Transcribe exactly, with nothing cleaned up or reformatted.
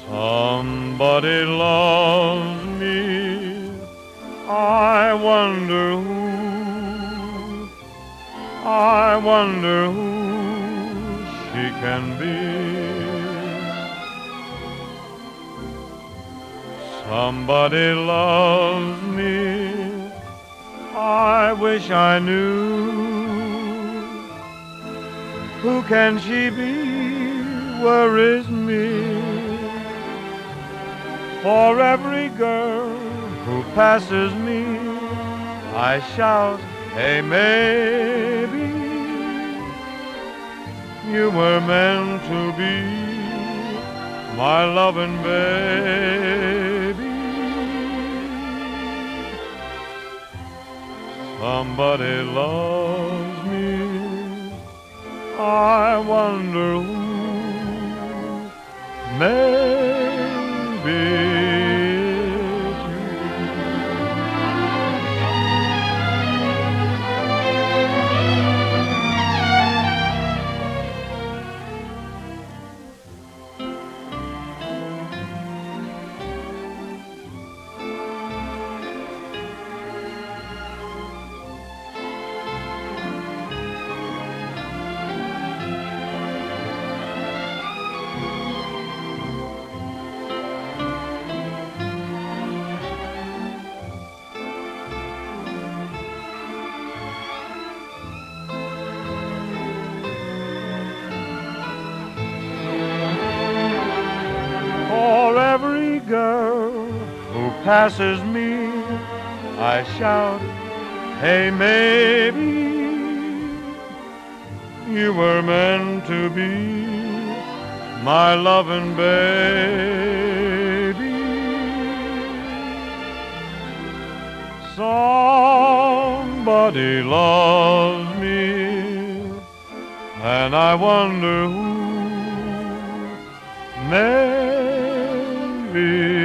Somebody loves me, I wonder who, I wonder who she can be. Somebody loves me, I wish I knew. Who can she be? Where is me? For every girl who passes me, I shout, hey, maybe you were meant to be my loving baby. Somebody loves me, I wonder who. Maybe for every girl who passes me, I shout, hey, maybe you were meant to be my loving baby. Somebody loves me, and I wonder who. Maybe